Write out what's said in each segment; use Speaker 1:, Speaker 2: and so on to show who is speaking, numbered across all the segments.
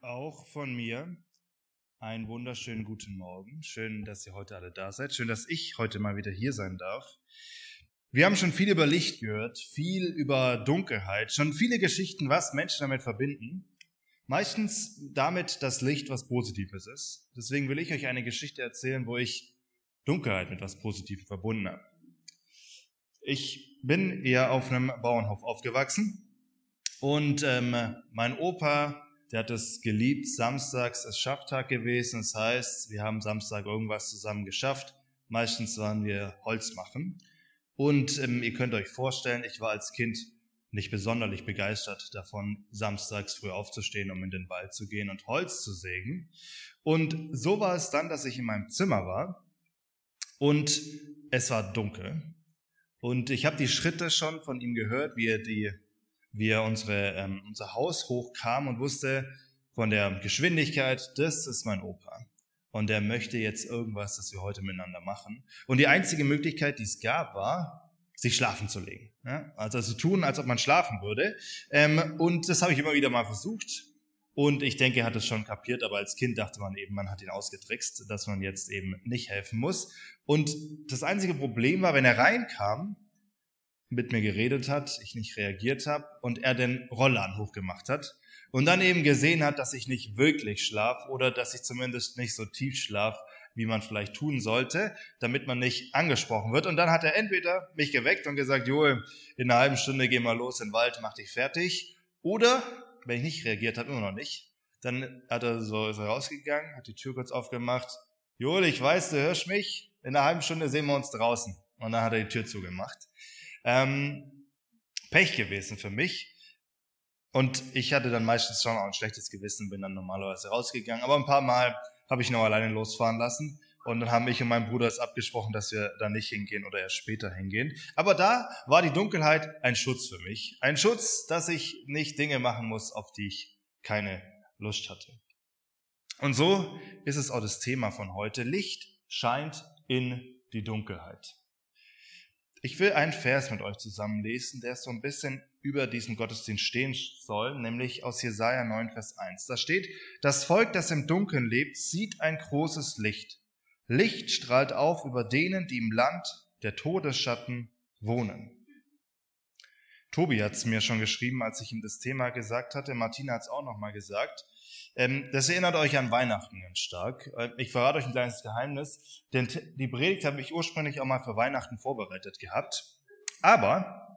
Speaker 1: Auch von mir einen wunderschönen guten Morgen. Schön, dass ihr heute alle da seid. Schön, dass ich heute mal wieder hier sein darf. Wir haben schon viel über Licht gehört, viel über Dunkelheit, schon viele Geschichten, was Menschen damit verbinden. Meistens damit, dass Licht was Positives ist. Deswegen will ich euch eine Geschichte erzählen, wo ich Dunkelheit mit was Positivem verbunden habe. Ich bin eher auf einem Bauernhof aufgewachsen und mein Opa, der hat es geliebt. Samstags ist Schafftag gewesen. Das heißt, wir haben Samstag irgendwas zusammen geschafft. Meistens waren wir Holz machen. Und ihr könnt euch vorstellen, ich war als Kind nicht besonders begeistert davon, samstags früh aufzustehen, um in den Wald zu gehen und Holz zu sägen. Und so war es dann, dass ich in meinem Zimmer war und es war dunkel. Und ich habe die Schritte schon von ihm gehört, wie er unser Haus hochkam und wusste von der Geschwindigkeit, das ist mein Opa. Und er möchte jetzt irgendwas, das wir heute miteinander machen. Und die einzige Möglichkeit, die es gab, war, sich schlafen zu legen. Ja? Also zu tun, als ob man schlafen würde. Und das habe ich immer wieder mal versucht. Und ich denke, er hat es schon kapiert, aber als Kind dachte man eben, man hat ihn ausgetrickst, dass man jetzt eben nicht helfen muss. Und das einzige Problem war, wenn er reinkam, mit mir geredet hat, ich nicht reagiert habe und er den Rollladen hochgemacht hat und dann eben gesehen hat, dass ich nicht wirklich schlafe oder dass ich zumindest nicht so tief schlafe, wie man vielleicht tun sollte, damit man nicht angesprochen wird. Und dann hat er entweder mich geweckt und gesagt, Joel, in einer halben Stunde geh mal los in den Wald, mach dich fertig. Oder, wenn ich nicht reagiert habe, immer noch nicht, dann ist er rausgegangen, hat die Tür kurz aufgemacht. Joel, ich weiß, du hörst mich, in einer halben Stunde sehen wir uns draußen. Und dann hat er die Tür zugemacht. Pech gewesen für mich. Und ich hatte dann meistens schon auch ein schlechtes Gewissen, bin dann normalerweise rausgegangen. Aber ein paar Mal habe ich noch alleine losfahren lassen. Und dann haben ich und mein Bruder es abgesprochen, dass wir da nicht hingehen oder erst später hingehen. Aber da war die Dunkelheit ein Schutz für mich. Ein Schutz, dass ich nicht Dinge machen muss, auf die ich keine Lust hatte. Und so ist es auch das Thema von heute. Licht scheint in die Dunkelheit. Ich will einen Vers mit euch zusammen lesen, der so ein bisschen über diesen Gottesdienst stehen soll, nämlich aus Jesaja 9, Vers 1. Da steht, das Volk, das im Dunkeln lebt, sieht ein großes Licht. Licht strahlt auf über denen, die im Land der Todesschatten wohnen. Tobi hat es mir schon geschrieben, als ich ihm das Thema gesagt hatte. Martina hat es auch nochmal gesagt. Das erinnert euch an Weihnachten ganz stark. Ich verrate euch ein kleines Geheimnis, denn die Predigt habe ich ursprünglich auch mal für Weihnachten vorbereitet gehabt. Aber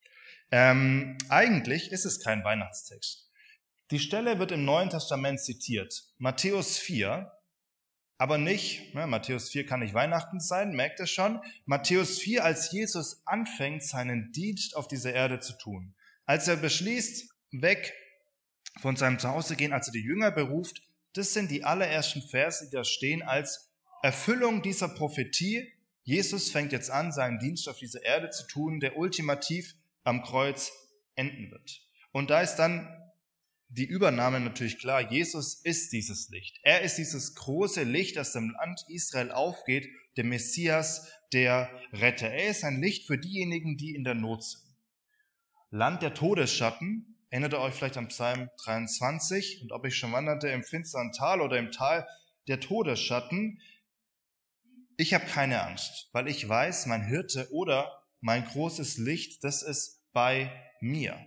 Speaker 1: eigentlich ist es kein Weihnachtstext. Die Stelle wird im Neuen Testament zitiert. Matthäus 4, aber nicht, Matthäus 4 kann nicht Weihnachten sein, merkt ihr schon. Matthäus 4, als Jesus anfängt, seinen Dienst auf dieser Erde zu tun. Als er beschließt, weg von seinem Zuhause gehen, als er die Jünger beruft, das sind die allerersten Verse, die da stehen als Erfüllung dieser Prophetie. Jesus fängt jetzt an, seinen Dienst auf dieser Erde zu tun, der ultimativ am Kreuz enden wird. Und da ist dann die Übernahme natürlich klar, Jesus ist dieses Licht. Er ist dieses große Licht, das im Land Israel aufgeht, der Messias, der Retter. Er ist ein Licht für diejenigen, die in der Not sind. Land der Todesschatten, erinnert ihr euch vielleicht an Psalm 23 und ob ich schon wanderte im finsteren Tal oder im Tal der Todesschatten. Ich habe keine Angst, weil ich weiß, mein Hirte oder mein großes Licht, das ist bei mir.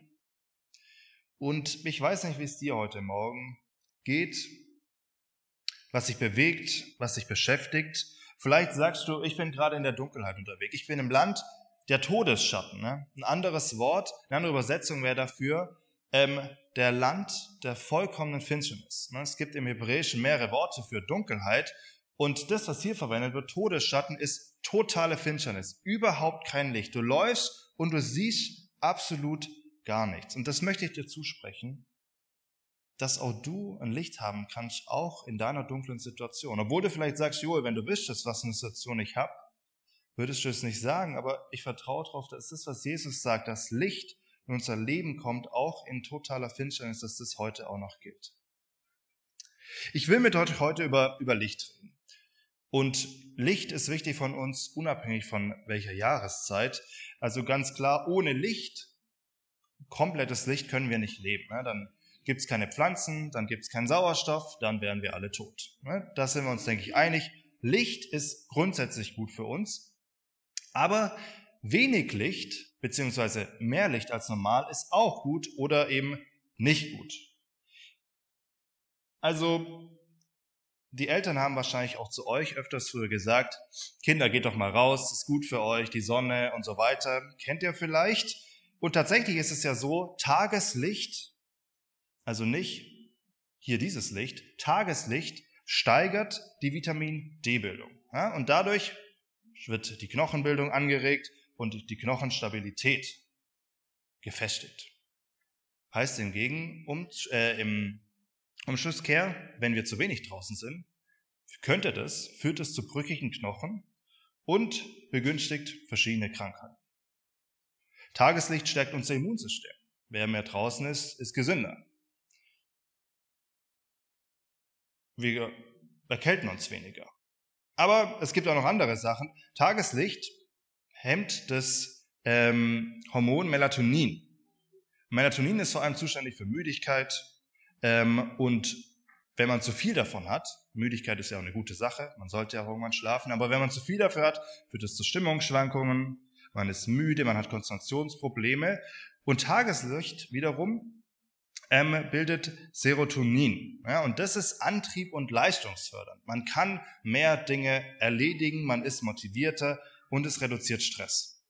Speaker 1: Und ich weiß nicht, wie es dir heute Morgen geht, was dich bewegt, was dich beschäftigt. Vielleicht sagst du, ich bin gerade in der Dunkelheit unterwegs. Ich bin im Land der Todesschatten. Ein anderes Wort, eine andere Übersetzung wäre dafür, der Land der vollkommenen Finsternis. Es gibt im Hebräischen mehrere Worte für Dunkelheit und das, was hier verwendet wird, Todesschatten, ist totale Finsternis, überhaupt kein Licht. Du läufst und du siehst absolut gar nichts. Und das möchte ich dir zusprechen, dass auch du ein Licht haben kannst, auch in deiner dunklen Situation. Obwohl du vielleicht sagst, Joel, wenn du wüsstest, was für eine Situation ich habe, würdest du es nicht sagen, aber ich vertraue darauf, dass das, was Jesus sagt, das Licht in unser Leben kommt, auch in totaler Finsternis, dass das heute auch noch gilt. Ich will mit euch heute über Licht reden. Und Licht ist wichtig von uns, unabhängig von welcher Jahreszeit. Also ganz klar, ohne Licht, komplettes Licht können wir nicht leben. Dann gibt es keine Pflanzen, dann gibt es keinen Sauerstoff, dann wären wir alle tot. Da sind wir uns, denke ich, einig. Licht ist grundsätzlich gut für uns, aber wenig Licht beziehungsweise mehr Licht als normal ist auch gut oder eben nicht gut. Also die Eltern haben wahrscheinlich auch zu euch öfters früher gesagt, Kinder, geht doch mal raus, ist gut für euch, die Sonne und so weiter. Kennt ihr vielleicht? Und tatsächlich ist es ja so, Tageslicht, also nicht hier dieses Licht, Tageslicht steigert die Vitamin-D-Bildung. Ja, und dadurch wird die Knochenbildung angeregt und die Knochenstabilität gefestigt. Heißt hingegen, im Umschlusskehr, wenn wir zu wenig draußen sind, führt es zu brüchigen Knochen und begünstigt verschiedene Krankheiten. Tageslicht stärkt unser Immunsystem. Wer mehr draußen ist, ist gesünder. Wir erkälten uns weniger. Aber es gibt auch noch andere Sachen. Tageslicht hemmt das Hormon Melatonin. Melatonin ist vor allem zuständig für Müdigkeit. Und wenn man zu viel davon hat, Müdigkeit ist ja auch eine gute Sache, man sollte ja auch irgendwann schlafen, aber wenn man zu viel dafür hat, führt es zu Stimmungsschwankungen, man ist müde, man hat Konzentrationsprobleme. Und Tageslicht wiederum bildet Serotonin. Ja, und das ist Antrieb und leistungsfördernd. Man kann mehr Dinge erledigen, man ist motivierter und es reduziert Stress.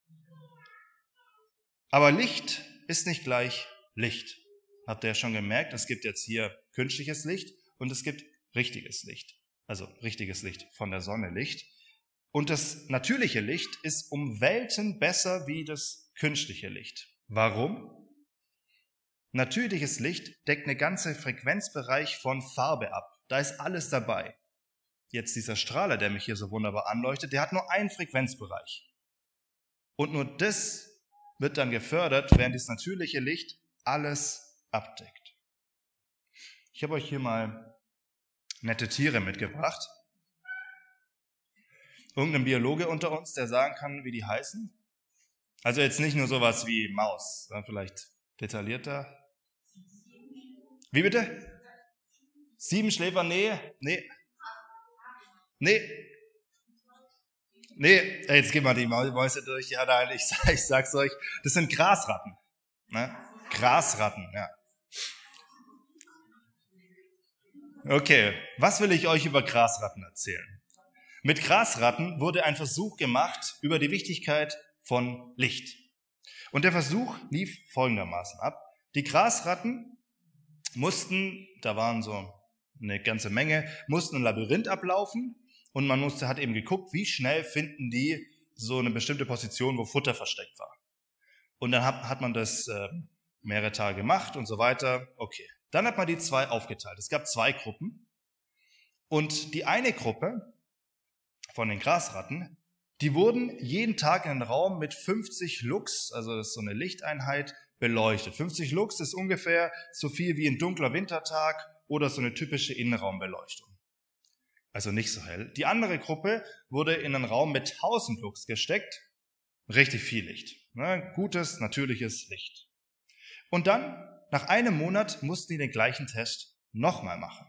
Speaker 1: Aber Licht ist nicht gleich Licht. Habt ihr ja schon gemerkt, es gibt jetzt hier künstliches Licht und es gibt richtiges Licht. Also richtiges Licht von der Sonne Licht. Und das natürliche Licht ist um Welten besser wie das künstliche Licht. Warum? Natürliches Licht deckt einen ganzen Frequenzbereich von Farbe ab. Da ist alles dabei. Jetzt dieser Strahler, der mich hier so wunderbar anleuchtet, der hat nur einen Frequenzbereich. Und nur das wird dann gefördert, während das natürliche Licht alles abdeckt. Ich habe euch hier mal nette Tiere mitgebracht. Irgendein Biologe unter uns, der sagen kann, wie die heißen? Also jetzt nicht nur sowas wie Maus, sondern vielleicht detaillierter. Wie bitte? Siebenschläfer? Nee. Jetzt gehen wir die Mäuse durch. Ja, nein, ich sag's euch. Das sind Grasratten. Ne? Grasratten, ja. Okay, was will ich euch über Grasratten erzählen? Mit Grasratten wurde ein Versuch gemacht über die Wichtigkeit von Licht. Und der Versuch lief folgendermaßen ab. Die Grasratten mussten, da waren so eine ganze Menge, mussten ein Labyrinth ablaufen und hat eben geguckt, wie schnell finden die so eine bestimmte Position, wo Futter versteckt war. Und dann hat man das mehrere Tage gemacht und so weiter. Okay, dann hat man die zwei aufgeteilt. Es gab zwei Gruppen und die eine Gruppe von den Grasratten, die wurden jeden Tag in einen Raum mit 50 Lux, also das ist so eine Lichteinheit, beleuchtet. 50 Lux ist ungefähr so viel wie ein dunkler Wintertag oder so eine typische Innenraumbeleuchtung. Also nicht so hell. Die andere Gruppe wurde in einen Raum mit 1000 Lux gesteckt. Richtig viel Licht. Ne? Gutes, natürliches Licht. Und dann, nach einem Monat, mussten die den gleichen Test nochmal machen.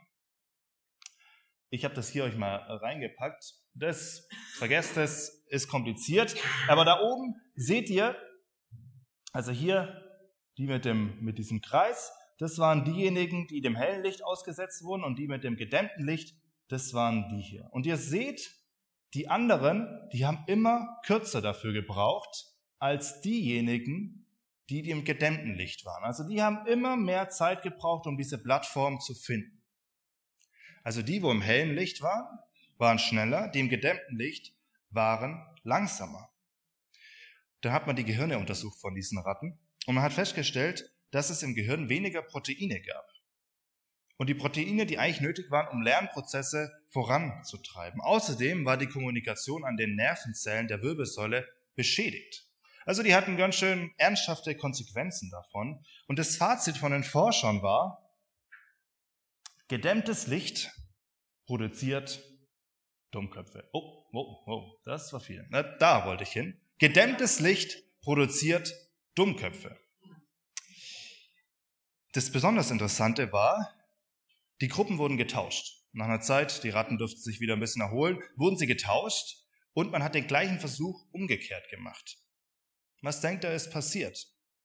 Speaker 1: Ich habe das hier euch mal reingepackt. Vergesst es, ist kompliziert. Aber da oben seht ihr, also hier die mit diesem Kreis, das waren diejenigen, die dem hellen Licht ausgesetzt wurden und die mit dem gedämmten Licht, das waren die hier. Und ihr seht, die anderen, die haben immer kürzer dafür gebraucht als diejenigen, die im gedämmten Licht waren. Also die haben immer mehr Zeit gebraucht, um diese Plattform zu finden. Also die, wo im hellen Licht waren schneller, die im gedämmten Licht waren langsamer. Dann hat man die Gehirne untersucht von diesen Ratten und man hat festgestellt, dass es im Gehirn weniger Proteine gab. Und die Proteine, die eigentlich nötig waren, um Lernprozesse voranzutreiben. Außerdem war die Kommunikation an den Nervenzellen der Wirbelsäule beschädigt. Also die hatten ganz schön ernsthafte Konsequenzen davon. Und das Fazit von den Forschern war, gedämmtes Licht produziert Dummköpfe. Oh, das war viel. Na, da wollte ich hin. Gedämmtes Licht produziert Dummköpfe. Das besonders Interessante war, die Gruppen wurden getauscht. Nach einer Zeit, die Ratten durften sich wieder ein bisschen erholen, wurden sie getauscht und man hat den gleichen Versuch umgekehrt gemacht. Was denkt ihr, ist passiert?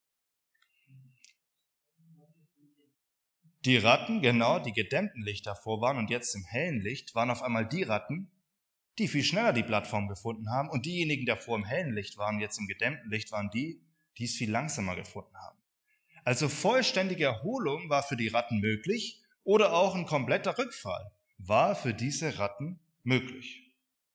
Speaker 1: Die Ratten, genau, die gedämmten Licht davor waren und jetzt im hellen Licht, waren auf einmal die Ratten, die viel schneller die Plattform gefunden haben, und diejenigen, die davor im hellen Licht waren, jetzt im gedämmten Licht, waren die es viel langsamer gefunden haben. Also vollständige Erholung war für die Ratten möglich oder auch ein kompletter Rückfall war für diese Ratten möglich.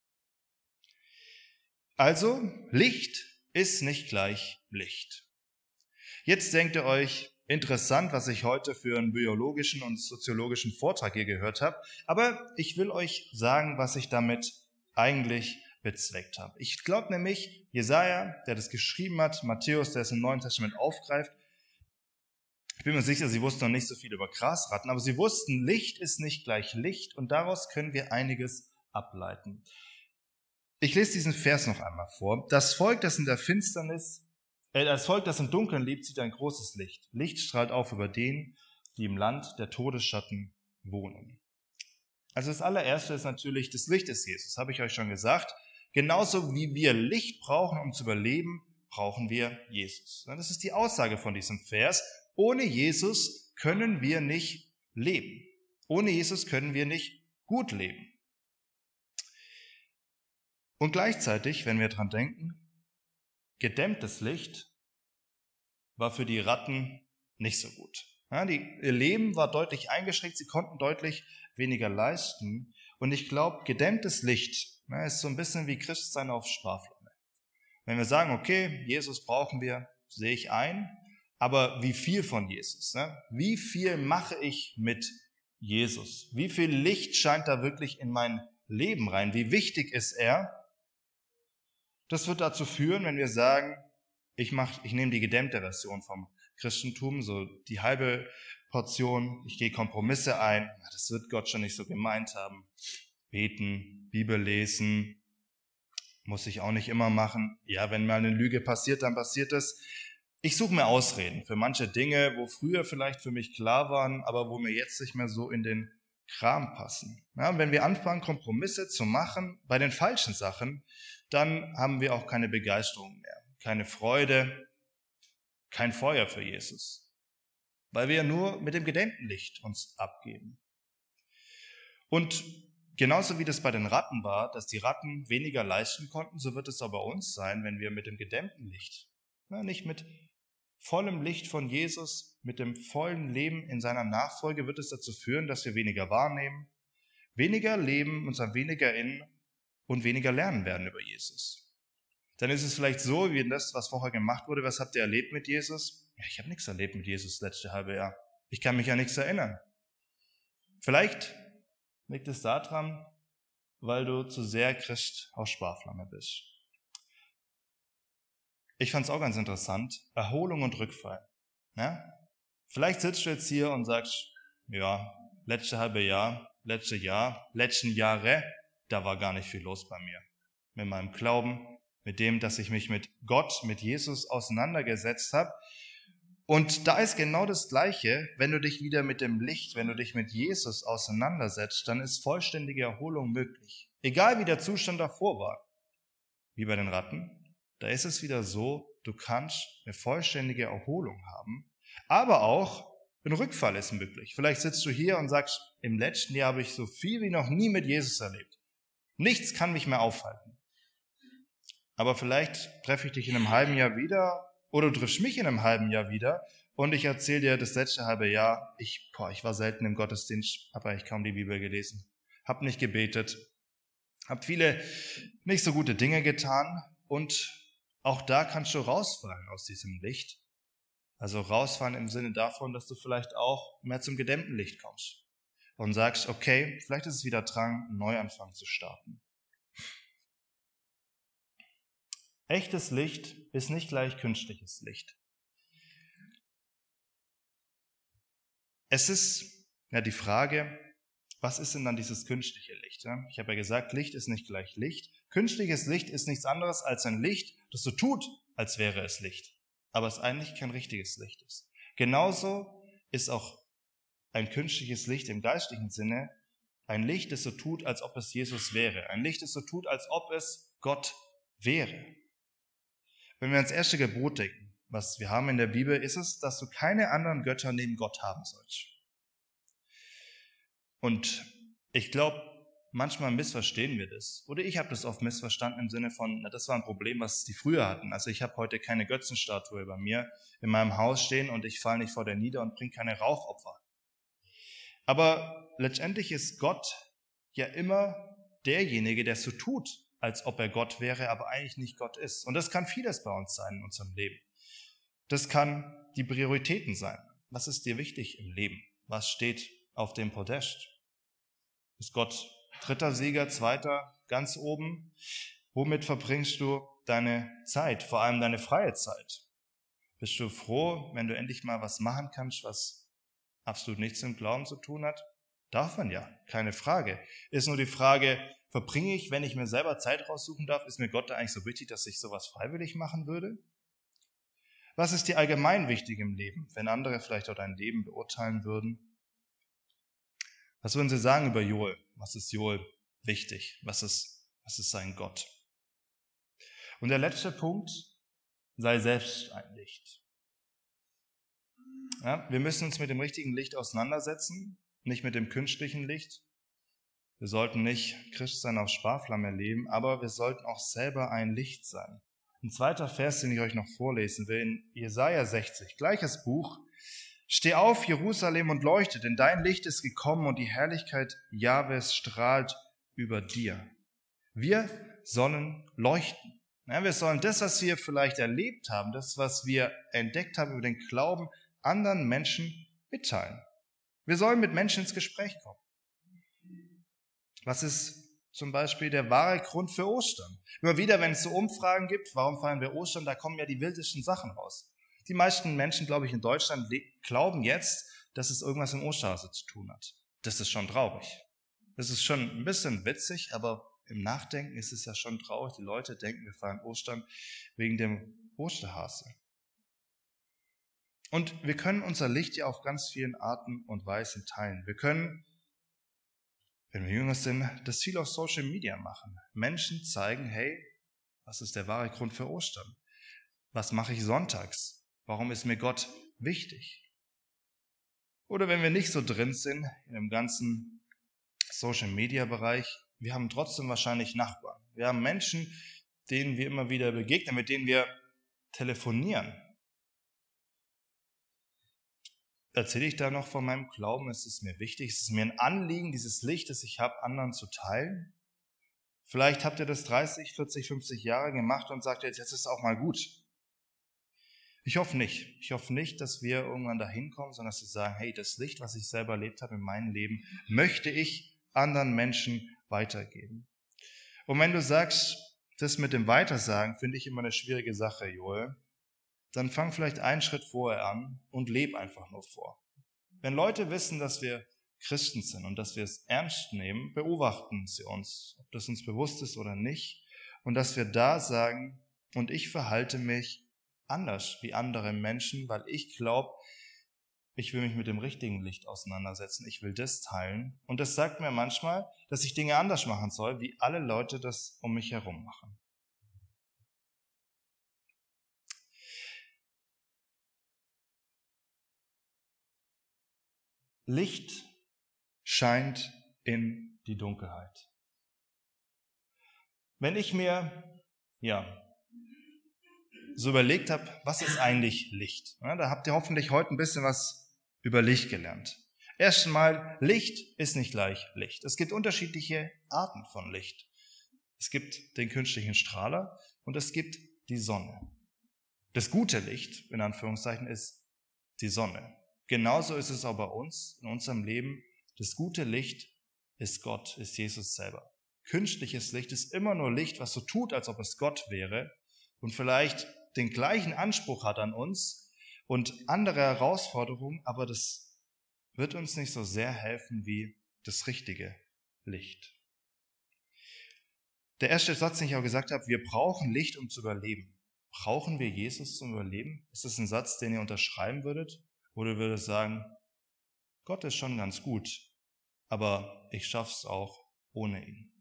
Speaker 1: Also Licht ist nicht gleich Licht. Jetzt denkt ihr euch, interessant, was ich heute für einen biologischen und soziologischen Vortrag hier gehört habe, aber ich will euch sagen, was ich damit eigentlich bezweckt habe. Ich glaube nämlich, Jesaja, der das geschrieben hat, Matthäus, der es im Neuen Testament aufgreift, ich bin mir sicher, sie wussten noch nicht so viel über Grasratten, aber sie wussten, Licht ist nicht gleich Licht, und daraus können wir einiges ableiten. Ich lese diesen Vers noch einmal vor. Das Volk, das im Dunkeln lebt, sieht ein großes Licht. Licht strahlt auf über denen, die im Land der Todesschatten wohnen. Also das allererste ist natürlich, das Licht ist Jesus, habe ich euch schon gesagt. Genauso wie wir Licht brauchen, um zu überleben, brauchen wir Jesus. Das ist die Aussage von diesem Vers. Ohne Jesus können wir nicht leben. Ohne Jesus können wir nicht gut leben. Und gleichzeitig, wenn wir dran denken, gedämmtes Licht war für die Ratten nicht so gut. Ja, ihr Leben war deutlich eingeschränkt, sie konnten deutlich weniger leisten. Und ich glaube, gedämmtes Licht ist so ein bisschen wie Christsein auf Sparflamme. Wenn wir sagen, okay, Jesus brauchen wir, sehe ich ein, aber wie viel von Jesus? Wie viel mache ich mit Jesus? Wie viel Licht scheint da wirklich in mein Leben rein? Wie wichtig ist er? Das wird dazu führen, wenn wir sagen, ich nehme die gedämmte Version vom Christentum, so die halbe Portion, ich gehe Kompromisse ein, das wird Gott schon nicht so gemeint haben. Beten, Bibel lesen, muss ich auch nicht immer machen. Ja, wenn mal eine Lüge passiert, dann passiert es. Ich suche mir Ausreden für manche Dinge, wo früher vielleicht für mich klar waren, aber wo mir jetzt nicht mehr so in den Kram passen. Ja, und wenn wir anfangen, Kompromisse zu machen bei den falschen Sachen, dann haben wir auch keine Begeisterung mehr, keine Freude, kein Feuer für Jesus, weil wir nur mit dem gedämmten Licht uns abgeben. Und genauso wie das bei den Ratten war, dass die Ratten weniger leisten konnten, so wird es auch bei uns sein, wenn wir mit dem gedämmten Licht, nicht mit vollem Licht von Jesus, mit dem vollen Leben in seiner Nachfolge, wird es dazu führen, dass wir weniger wahrnehmen, weniger leben, uns an weniger erinnern und weniger lernen werden über Jesus. Dann ist es vielleicht so, wie das, was vorher gemacht wurde. Was habt ihr erlebt mit Jesus? Ja, ich habe nichts erlebt mit Jesus das letzte halbe Jahr. Ich kann mich an nichts erinnern. Vielleicht liegt es daran, weil du zu sehr Christ aus Sparflamme bist. Ich fand es auch ganz interessant, Erholung und Rückfall. Ja? Vielleicht sitzt du jetzt hier und sagst, ja, letzte letzten Jahre, da war gar nicht viel los bei mir. Mit meinem Glauben, mit dem, dass ich mich mit Gott, mit Jesus auseinandergesetzt habe. Und da ist genau das Gleiche, wenn du dich wieder mit dem Licht, wenn du dich mit Jesus auseinandersetzt, dann ist vollständige Erholung möglich. Egal wie der Zustand davor war. Wie bei den Ratten. Da ist es wieder so, du kannst eine vollständige Erholung haben, aber auch ein Rückfall ist möglich. Vielleicht sitzt du hier und sagst, im letzten Jahr habe ich so viel wie noch nie mit Jesus erlebt. Nichts kann mich mehr aufhalten. Aber vielleicht treffe ich dich in einem halben Jahr wieder oder du triffst mich in einem halben Jahr wieder und ich erzähle dir, das letzte halbe Jahr, ich war selten im Gottesdienst, habe eigentlich kaum die Bibel gelesen, habe nicht gebetet, habe viele nicht so gute Dinge getan und auch da kannst du rausfallen aus diesem Licht. Also rausfallen im Sinne davon, dass du vielleicht auch mehr zum gedämmten Licht kommst und sagst, okay, vielleicht ist es wieder dran, einen Neuanfang zu starten. Echtes Licht ist nicht gleich künstliches Licht. Es ist ja die Frage, was ist denn dann dieses künstliche Licht? Ich habe ja gesagt, Licht ist nicht gleich Licht. Künstliches Licht ist nichts anderes als ein Licht, das so tut, als wäre es Licht, aber es eigentlich kein richtiges Licht ist. Genauso ist auch ein künstliches Licht im geistlichen Sinne ein Licht, das so tut, als ob es Jesus wäre. Ein Licht, das so tut, als ob es Gott wäre. Wenn wir ans erste Gebot denken, was wir haben in der Bibel, ist es, dass du keine anderen Götter neben Gott haben sollst. Und ich glaube, manchmal missverstehen wir das. Oder ich habe das oft missverstanden im Sinne von, das war ein Problem, was die früher hatten. Also ich habe heute keine Götzenstatue bei mir in meinem Haus stehen und ich falle nicht vor der nieder und bringe keine Rauchopfer. Aber letztendlich ist Gott ja immer derjenige, der so tut, als ob er Gott wäre, aber eigentlich nicht Gott ist. Und das kann vieles bei uns sein in unserem Leben. Das kann die Prioritäten sein. Was ist dir wichtig im Leben? Was steht auf dem Podest? Ist Gott dritter Sieger, zweiter, ganz oben? Womit verbringst du deine Zeit, vor allem deine freie Zeit? Bist du froh, wenn du endlich mal was machen kannst, was absolut nichts mit Glauben zu tun hat? Darf man ja, keine Frage. Ist nur die Frage, verbringe ich, wenn ich mir selber Zeit raussuchen darf, ist mir Gott da eigentlich so wichtig, dass ich sowas freiwillig machen würde? Was ist dir allgemein wichtig im Leben, wenn andere vielleicht auch dein Leben beurteilen würden? Was würden sie sagen über Joel? Was ist Joel wichtig? Was ist sein Gott? Und der letzte Punkt, sei selbst ein Licht. Ja, wir müssen uns mit dem richtigen Licht auseinandersetzen, nicht mit dem künstlichen Licht. Wir sollten nicht Christsein auf Sparflamme leben, aber wir sollten auch selber ein Licht sein. Ein zweiter Vers, den ich euch noch vorlesen will, in Jesaja 60, gleiches Buch. Steh auf, Jerusalem, und leuchte, denn dein Licht ist gekommen und die Herrlichkeit Jahwes strahlt über dir. Wir sollen leuchten. Ja, wir sollen das, was wir vielleicht erlebt haben, das, was wir entdeckt haben über den Glauben, anderen Menschen mitteilen. Wir sollen mit Menschen ins Gespräch kommen. Was ist zum Beispiel der wahre Grund für Ostern? Immer wieder, wenn es so Umfragen gibt, warum feiern wir Ostern, da kommen ja die wildesten Sachen raus. Die meisten Menschen, glaube ich, in Deutschland glauben jetzt, dass es irgendwas mit Osterhase zu tun hat. Das ist schon traurig. Das ist schon ein bisschen witzig, aber im Nachdenken ist es ja schon traurig. Die Leute denken, wir feiern Ostern wegen dem Osterhase. Und wir können unser Licht ja auf ganz vielen Arten und Weisen teilen. Wir können, wenn wir jünger sind, das viel auf Social Media machen. Menschen zeigen, hey, was ist der wahre Grund für Ostern? Was mache ich sonntags? Warum ist mir Gott wichtig? Oder wenn wir nicht so drin sind in dem ganzen Social Media Bereich, wir haben trotzdem wahrscheinlich Nachbarn. Wir haben Menschen, denen wir immer wieder begegnen, mit denen wir telefonieren. Erzähle ich da noch von meinem Glauben? Ist es mir wichtig? Ist es mir ein Anliegen, dieses Licht, das ich habe, anderen zu teilen? Vielleicht habt ihr das 30, 40, 50 Jahre gemacht und sagt jetzt ist es auch mal gut. Ich hoffe nicht. Ich hoffe nicht, dass wir irgendwann dahin kommen, sondern dass wir sagen, hey, das Licht, was ich selber erlebt habe in meinem Leben, möchte ich anderen Menschen weitergeben. Und wenn du sagst, das mit dem Weitersagen finde ich immer eine schwierige Sache, Joel, dann fang vielleicht einen Schritt vorher an und leb einfach nur vor. Wenn Leute wissen, dass wir Christen sind und dass wir es ernst nehmen, beobachten sie uns, ob das uns bewusst ist oder nicht, und dass wir da sagen, und ich verhalte mich anders wie andere Menschen, weil ich glaube, ich will mich mit dem richtigen Licht auseinandersetzen, ich will das teilen. Und das sagt mir manchmal, dass ich Dinge anders machen soll, wie alle Leute das um mich herum machen. Licht scheint in die Dunkelheit. Wenn ich mir so überlegt habe, was ist eigentlich Licht? Ja, da habt ihr hoffentlich heute ein bisschen was über Licht gelernt. Erst einmal, Licht ist nicht gleich Licht. Es gibt unterschiedliche Arten von Licht. Es gibt den künstlichen Strahler und es gibt die Sonne. Das gute Licht, in Anführungszeichen, ist die Sonne. Genauso ist es auch bei uns, in unserem Leben. Das gute Licht ist Gott, ist Jesus selber. Künstliches Licht ist immer nur Licht, was so tut, als ob es Gott wäre und vielleicht den gleichen Anspruch hat an uns und andere Herausforderungen, aber das wird uns nicht so sehr helfen wie das richtige Licht. Der erste Satz, den ich auch gesagt habe, wir brauchen Licht, um zu überleben. Brauchen wir Jesus zum Überleben? Ist das ein Satz, den ihr unterschreiben würdet? Oder würdet ihr sagen, Gott ist schon ganz gut, aber ich schaff's auch ohne ihn.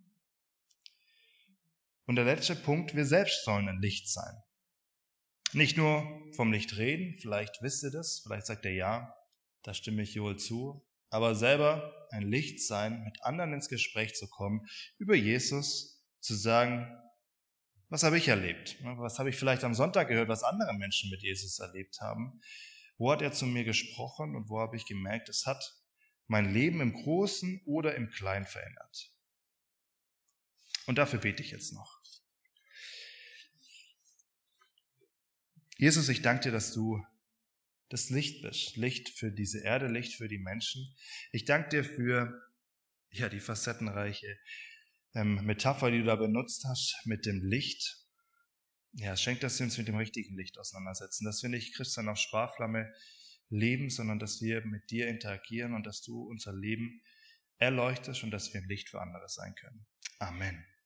Speaker 1: Und der letzte Punkt, wir selbst sollen ein Licht sein. Nicht nur vom Licht reden, vielleicht wisst ihr das, vielleicht sagt ihr ja, da stimme ich Joel zu, aber selber ein Licht sein, mit anderen ins Gespräch zu kommen, über Jesus zu sagen, was habe ich erlebt? Was habe ich vielleicht am Sonntag gehört, was andere Menschen mit Jesus erlebt haben? Wo hat er zu mir gesprochen und wo habe ich gemerkt, es hat mein Leben im Großen oder im Kleinen verändert? Und dafür bete ich jetzt noch. Jesus, ich danke dir, dass du das Licht bist. Licht für diese Erde, Licht für die Menschen. Ich danke dir für die facettenreiche Metapher, die du da benutzt hast mit dem Licht. Ja, schenk, dass wir uns mit dem richtigen Licht auseinandersetzen, dass wir nicht Christen auf Sparflamme leben, sondern dass wir mit dir interagieren und dass du unser Leben erleuchtest und dass wir ein Licht für andere sein können. Amen.